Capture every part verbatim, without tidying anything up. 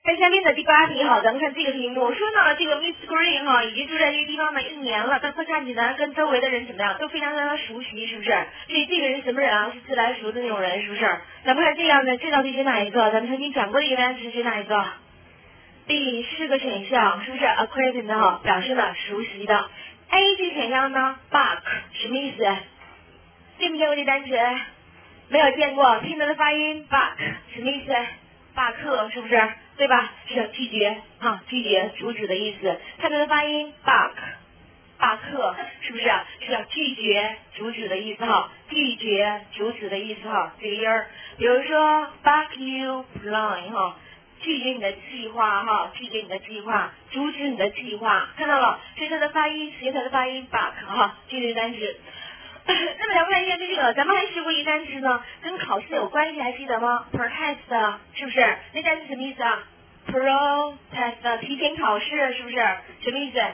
在下面的第八题哈，咱们看这个题目，说呢这个 Miss Green 哈，已经住在这个地方呢一年了，但他看起来跟周围的人怎么样，都非常非常熟悉，是不是？所以这个人什么人啊？是自来熟的那种人，是不是？咱们看这样的，这道题是哪一个？咱们曾经讲过的一个单词是哪一个？第四个选项是不是 acquaintance 哈，表示呢熟悉的。A 这个选项呢 ，buck 什么意思？见没见过这单词？没有见过，听它的发音 buck 什么意思？罢课是不是？对吧？是拒绝啊，拒绝阻止的意思。看它的发音 buck 罢课是不是？是要拒绝阻止的意思哈，拒绝阻止的意思哈，这个音儿。比如说 buck you plan 哈。拒绝你的计划哈，拒绝你的计划，阻止你的计划，看到了？这是它的发音，学它的发音 buck 哈，这个单词。那么咱们看一下这个，咱们还学过一个单词呢，跟考试有关系，还记得吗 ？protest 是不是？那单词什么意思啊 ？protest 提前考试是不是？什么意思？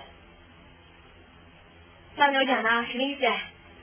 上周讲的什么意思？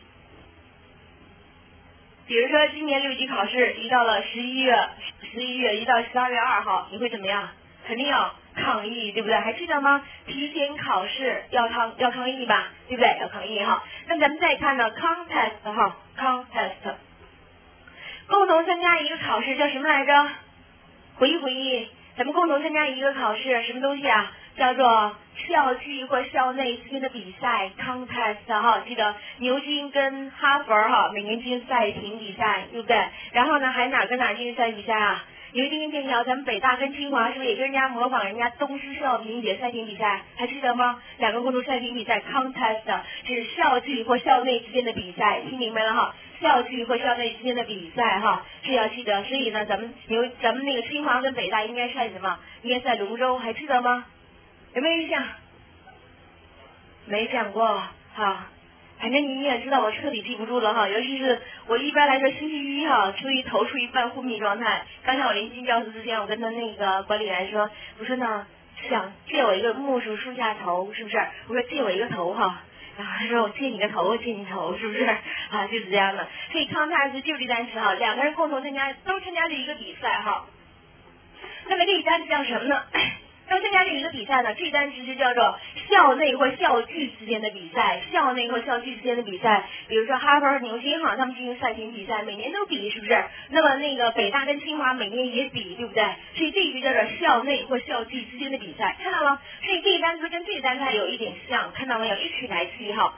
比如说今年六级考试一到了十一月，十一月一到十二月二号，你会怎么样？肯定要抗议，对不对？还记得吗？提前考试要抗要抗议吧，对不对？要抗议哈。那咱们再看呢 ，contest 哈 ，contest， 共同参加一个考试叫什么来着？回忆回忆，咱们共同参加一个考试，什么东西啊？叫做校际或校内之间的比赛 contest 哈，记得牛津跟哈佛哈每年进行赛评比赛，对不对？然后呢，还哪跟哪进行赛比赛啊？牛津跟剑桥，咱们北大跟清华是不是也跟人家模仿人家东施效颦也赛评比赛？还记得吗？两个共同赛评比赛 contest 是校际或校内之间的比赛，听明白了哈？校际或校内之间的比赛哈，这要记得。所以呢，咱们牛咱们那个清华跟北大应该赛什么？应该赛龙舟，还记得吗？有没有印象？没讲过哈，反正你也知道我彻底记不住了哈，尤其是我一般来说星期一哈，处于头处于半昏迷状态。刚才我临进教室之前，我跟他那个管理员说，我说呢，想借我一个木薯树下头，是不是？我说借我一个头哈。然后他说我借你个头，我借你头，是不是？啊，就是这样的。所以 contest 就是这单词哈，两个人共同参加，都参加这一个比赛哈。那么这一单词叫什么呢？都参加这一个比赛呢，这单词就叫做校内或校际之间的比赛，校内或校际之间的比赛，比如说哈佛和牛津哈，他们进行赛评比赛，每年都比，是不是？那么那个北大跟清华每年也比，对不对？所以这个就叫做校内或校际之间的比赛，看到了？所以这个单词跟这个单词有一点像，看到没有？一起来记哈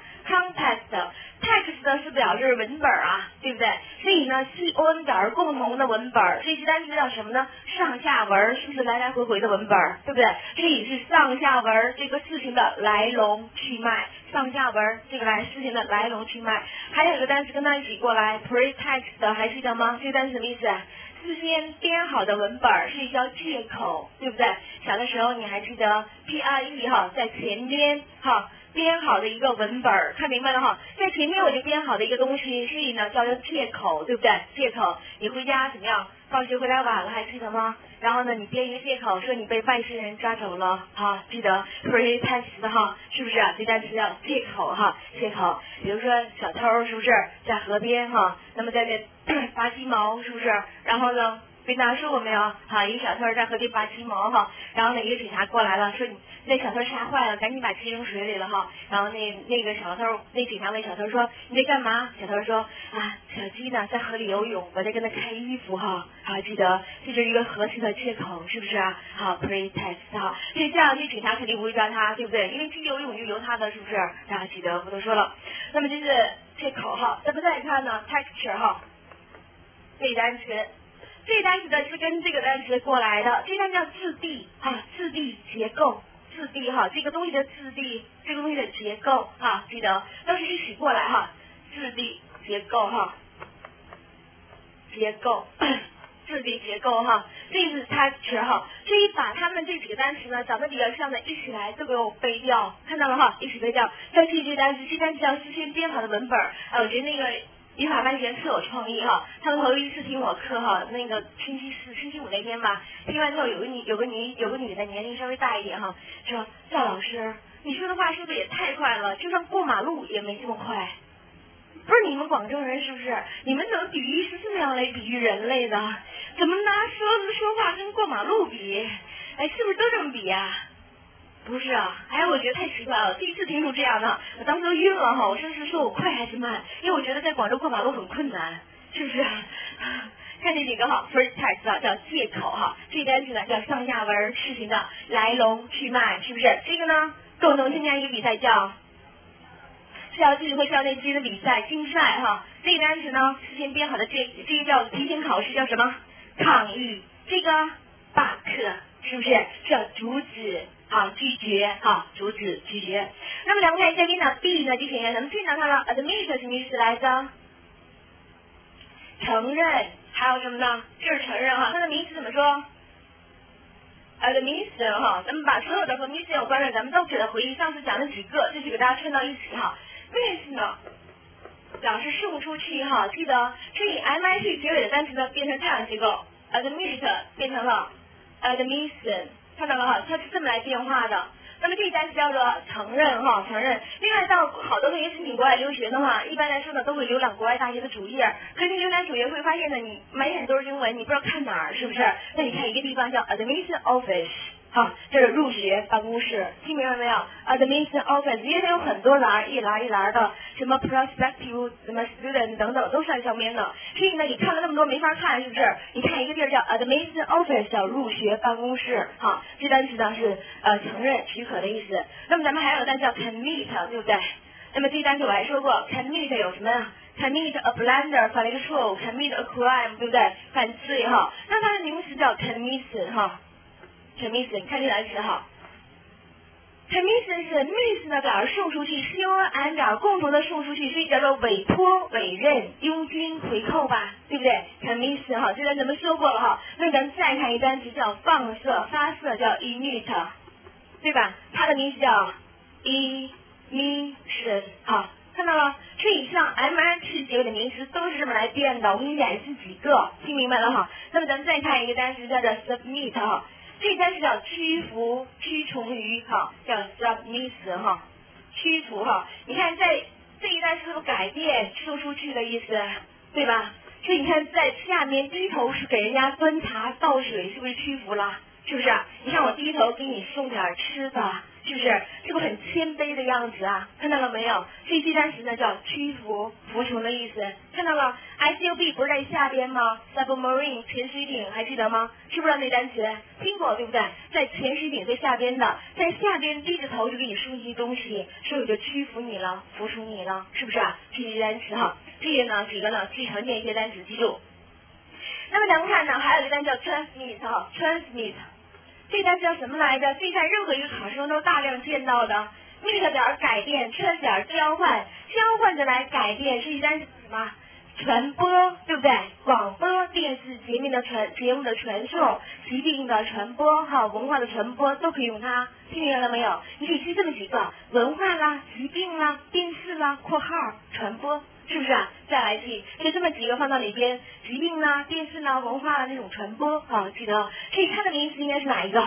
，contest。text 是表示文本啊，对不对？所以呢 ，C O N 表示共同的文本，这些单词叫什么呢？上下文，是不是来来回回的文本，对不对？这里是上下文这个事情的来龙去脉，上下文这个来事情的来龙去脉。还有一个单词跟它一起过来 ，pretext 还记得吗？这个单词什么意思？事先编好的文本是叫借口，对不对？小的时候你还记得 P R E 哈，在前边哈。编好的一个文本，看明白了哈，在前面我就编好的一个东西，所以呢叫做借口，对不对？借口，你回家怎么样？放学回来晚了，还记得吗？然后呢，你编一个借口说你被外星人抓走了，哈，记得 pretext 哈，是不是啊？这单词叫借口哈，借口。比如说小偷是不是在河边哈？那么在这拔鸡毛是不是？然后呢？被拿说过没有？好，一个小偷在河边拔鸡毛哈，然后呢，一个警察过来了，说你那小偷吓坏了，赶紧把鸡扔水里了哈。然后那那个小偷，那警察问小偷说你在干嘛？小偷说啊，小鸡呢在河里游泳，我在跟它开衣服哈。好，记得这就是一个合适的借口，是不是啊？好 ，pretext 哈，所以这样这警察肯定不会抓他，对不对？因为鸡游泳就由他的，是不是？大家记得不多说了。那么这是借口哈，咱们再看呢 ，texture 哈，这单词。这个单词呢是跟这个单词过来的，这单词叫质地哈，质地结构，质地哈，这个东西的质地，这个东西的结构哈，记得都是一起过来哈，质地结构哈，结构，质地结构哈，这是 texture 哈，所以把它们这几个单词呢长得比较像的，一起来都给我背掉，看到了哈，一起背掉。再记这个单词，这单词叫事先编好的文本，哎，我觉得那个。语法班学员特有创意哈，他们头一次听我课哈，那个星期四、星期五那天吧，听完之后有个女、有个女、有个女的年龄稍微大一点哈，说赵老师，你说的话是不是也太快了？就算过马路也没这么快。不是你们广州人是不是？你们怎么比喻是这么样来比喻人类的？怎么拿说说话跟过马路比？哎， 理呀、啊？不是啊，哎，我觉得太奇怪了，第一次听出这样的，我当时都晕了哈，我甚至说我快还是慢，因为我觉得在广州过马路很困难，是不是？看这几个哈 ，first text 啊叫借口哈，这单词呢叫上下文事情的来龙去脉，是不是？这个呢，共同参加一个比赛叫校际或校内之间的比赛竞赛哈，这个单词呢事先编好的这这个叫提前考试叫什么？抗议，这个罢课，是不是？叫阻止。好，拒绝，好，阻止，拒绝。那么咱们看下边呢 ，B 呢就显然咱们见到它了 ，admit 什么意思来着？承认，还有什么呢？就是承认哈，它的名词怎么说 ？admission 哈，咱们把所有的和 mission 有关的，咱们都给它回忆上次讲的几个，这几个大家串到一起哈。miss 呢，表示送出去哈，记得是以 mit 结尾的单词呢变成这样结构 ，admit 变成了 admission。看到了哈，它是这么来变化的。那么这一单词叫做承认哈，承认。另外，到好多同学申请国外留学的话，一般来说呢都会浏览国外大学的主页。可是你浏览主页会发现呢，你满眼都是英文，你不知道看哪儿，是不是？那你看一个地方叫 admission office。好，这是入学办公室，听明白没有 ？admission office 因为它有很多栏，一栏一栏的，什么 prospective， 什么 student 等等都在上面呢。所以呢，你看了那么多没法看，是不是？你看一个地儿叫 admission office， 叫入学办公室。好，这单词呢是呃承认、许可的意思。那么咱们还有个单词叫 commit， 对不对？那么这单词我还说过 ，commit 有什么呀 ？commit a blunder， 犯了一个错误 ；commit a crime， 对不对？犯罪哈。那它的名词叫 commission 哈。commission， 看这单词哈 ，commission 是 miss 呢表示送出去 ，c o n 表示共同的送出去，所以叫做委托、委任、佣金、回扣吧，对不对 ？commission 哈，这单咱们说过了哈。那咱们再看一单词叫放射、发射，叫 emit， 对吧？它的名字叫 emission 哈，看到了？这以上 M I T 结尾的名词都是这么来变的，我给你演示几个，听明白了哈？那么咱们再看一个单词叫做 submit 哈。这单词叫屈服、屈从于哈，叫 submiss 哈，屈服哈。你看在这一单词是不是改变、说出去的意思，对吧？所以你看在下面低头是给人家端茶倒水，是不是屈服了？是不是？你看我低头给你送点吃的，是不是？这个很谦卑的样子啊，看到了没有？所以这单词呢叫屈服、服从的意思，看到了 ？S U B 不是在下边吗 ？Submarine 潜水艇还记得吗？知不知道那单词？听过对不对？在潜水艇在下边的，在下边低着头就给你输一些东西，所以我就屈服你了，服从你了，是不是啊？这些单词哈，这些呢几个呢最常见一些单词，记住。那么咱们看呢，还有一个单词叫 transmit 哈 ，transmit。这单词叫什么来着？这在任何一个考试中都大量见到的。mit 表示改变 ，trans 表示交换，交换着来改变，是一单词什么？传播，对不对？广播电视节目的传节目的传送，疾病的传播，哈，文化的传播都可以用它。听明白了没有？你可以记这么几个：文化啦、疾病啦、电视啦（括号传播）。是不是啊？再来记，就这么几个放到里边，疾病啦、电视啦、文化啦那种传播啊，记得。所以它的名词应该是哪一个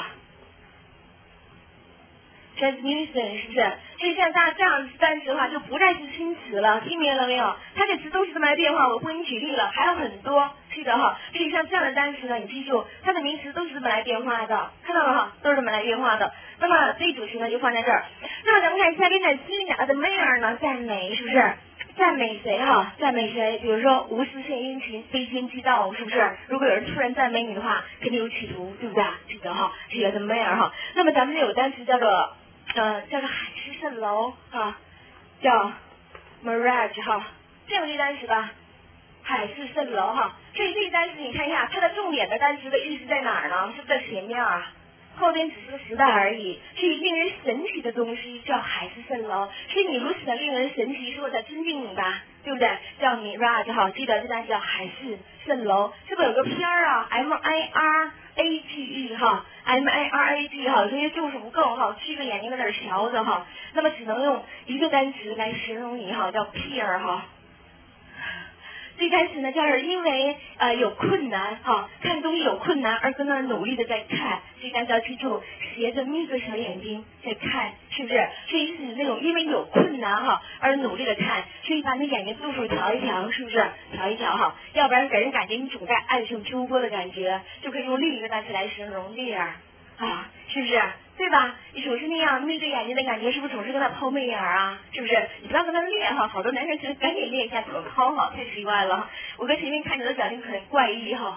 ？transmission 是不是？所以像大这样单词的话，就不再是新词了，听明白了没有？它这词都是这么来变化，我为你举例了，还有很多，记得哈。所以像这样的单词呢，你记住，它的名词都是这么来变化的，看到了哈，都是这么来变化的。那么这主词呢就放在这儿。那么咱们看下边的 admire 呢，赞美，是不是？赞美谁哈？赞美谁？比如说无事献殷勤，非奸即盗，是不是？如果有人突然赞美你的话，肯定有企图，对不对？记得哈，记得 admire 哈。那么咱们这有单词叫做呃叫做海市蜃楼哈，叫 mirage 哈，这样这单词吧，海市蜃楼哈。所以这单词你看一下，它的重点的单词的意思在哪儿呢？是不是在前面啊？后边只是个时代而已，是令人神奇的东西，叫海市蜃楼。所以你如此的令人神奇，是我在尊敬你吧，对不对？叫你 mirage 哈，记得这单词叫海市蜃楼。这不有个片儿啊 ，M I R A G E 哈 ，M I R A G 哈，这些就是不够哈，七个眼睛在那儿瞧着哈，那么只能用一个单词来形容你哈，叫 peer 哈。最开始呢，就是因为呃有困难哈，看东西有困难而跟那儿努力的在看，所以大家要记住，斜着眯着小眼睛在看，是不是？所以是那种因为有困难哈而努力的看，所以把你眼睛度数调一调，是不是？调一调哈，要不然给人感觉你总在暗送秋波的感觉，就可以用另一个单词来形容 leer 啊，是不是？ 对吧？你总是那样眯着眼睛的感觉，是不是总是跟他抛媚眼啊？是不是？你不要跟他练哈，好多男生其实赶紧练一下怎么抛哈，太奇怪了。我跟前面看着的表情很怪异哈。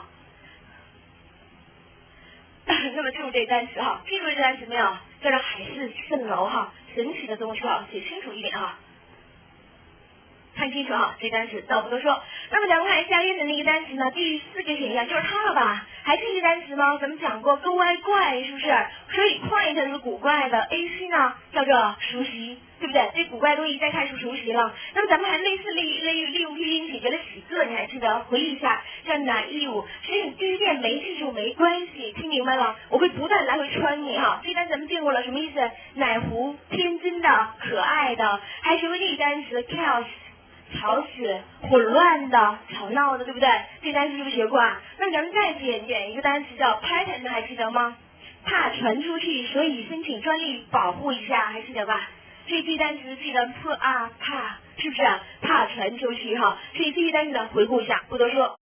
那么记住这单词哈，记住这单词没有？叫做海市蜃楼哈，神奇的东西哈，写清楚一点哈。看清楚哈，这单词那我不多说。那么咱们看下列的那个单词呢，第四个选项就是它了吧？还记得单词吗？咱们讲过 go 怪怪是不是？所以 quiet 是古怪的 ，A C 呢叫做熟悉，对不对？这古怪东西再看是熟悉了。那么咱们还类似利利利用拼音解决了几个，你还记得？回忆一下，叫 naive。所以你第一遍没记住没关系，听明白了？我会不断来回穿你哈。这单词咱们见过了，什么意思？奶壶，天真的，可爱的。还学过这个单词 chaos。吵死、混乱的、吵闹的，对不对？这单词是不是学过啊？那咱们再点点一个单词叫 patent， 还记得吗？怕传出去，所以申请专利保护一下，还记得吧？这句单词记得 put 啊怕，是不是啊？怕传出去哈。所以这些单词呢，回顾一下，不多说。